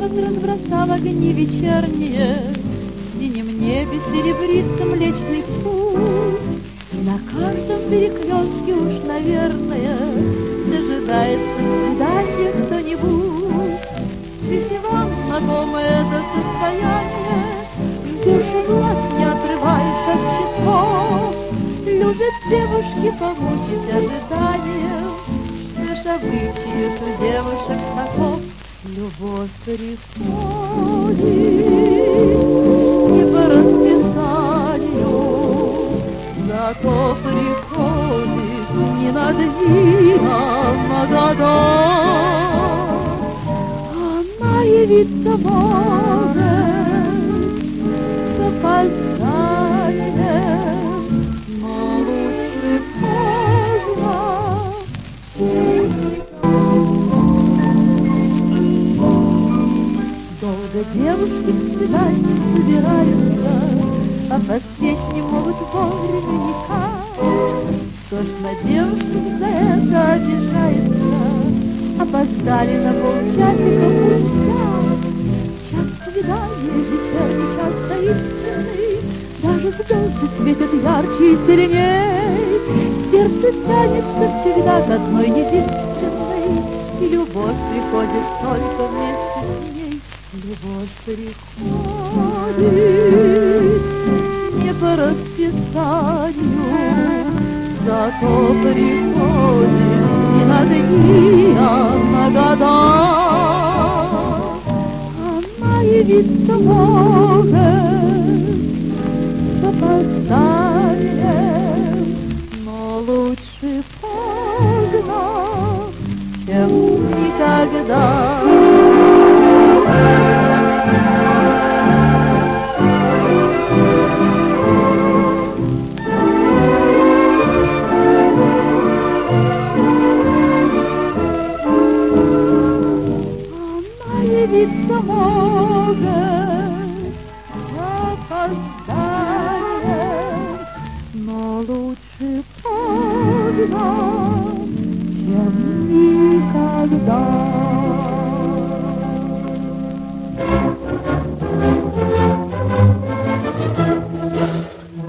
город разбросал огни вечерние, в синем небе серебрится Млечный Путь. И на каждом перекрестке уж, наверное, дожидается свидания кто-нибудь. Если вам знакомо это состояние, в душе глаз не отрываешь от часов, любят девушки помучить ожиданием, что ж обычаев у девушек таков. Любовь приходит не по расписанию, зато приходит не над ним, а года. Она явиться может с опозданием, но лучше поздно. Долго девушки к свиданию собираются, а поспеть не могут вовремя никак. Кто ж на девушек за это обижается? Опоздали на полчасика пустяк. Час свидания, вечерний час таинственный, даже звезды светят ярче и сильней. Сердце тянется всегда к одной единственной, и любовь приходит только вместе с ней. Любовь приходит не по расписанию, зато приходит не на дни, а на года. Она явиться может с опозданием, но лучше поздно, чем никогда. Явиться может опозданием, но лучше поздно, чем никогда.